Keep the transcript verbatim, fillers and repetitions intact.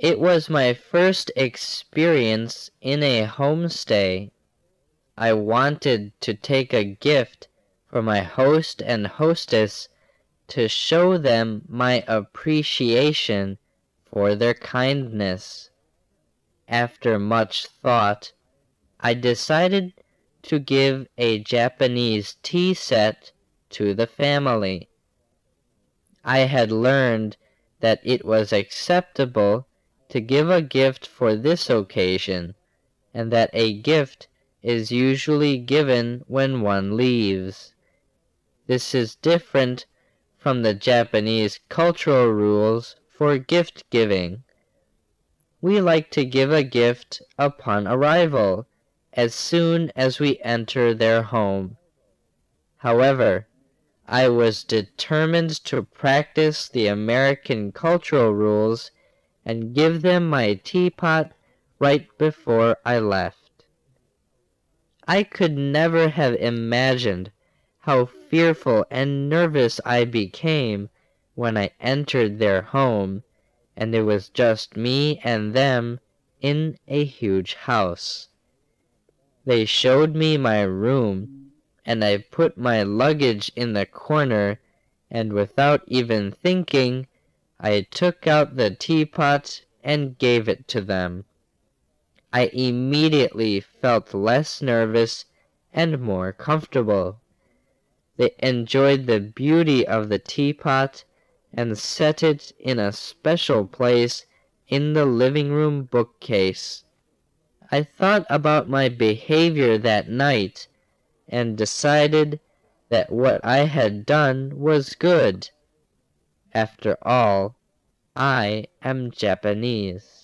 It was my first experience in a homestay. I wanted to take a gift for my host and hostess to show them my appreciation for their kindness. After much thought, I decided to give a Japanese tea set to the family. I had learned that it was acceptable to give a gift for this occasion, and that a gift is usually given when one leaves. This is different from the Japanese cultural rules for gift giving. We like to give a gift upon arrival, as soon as we enter their home. However, I was determined to practice the American cultural rules and give them my teapot right before I left. I could never have imagined how fearful and nervous I became when I entered their home, and it was just me and them in a huge house. They showed me my room, and I put my luggage in the corner, and without even thinking, I took out the teapot and gave it to them. I immediately felt less nervous and more comfortable. They enjoyed the beauty of the teapot and set it in a special place in the living room bookcase. I thought about my behavior that night and decided that what I had done was good. After all, I am Japanese.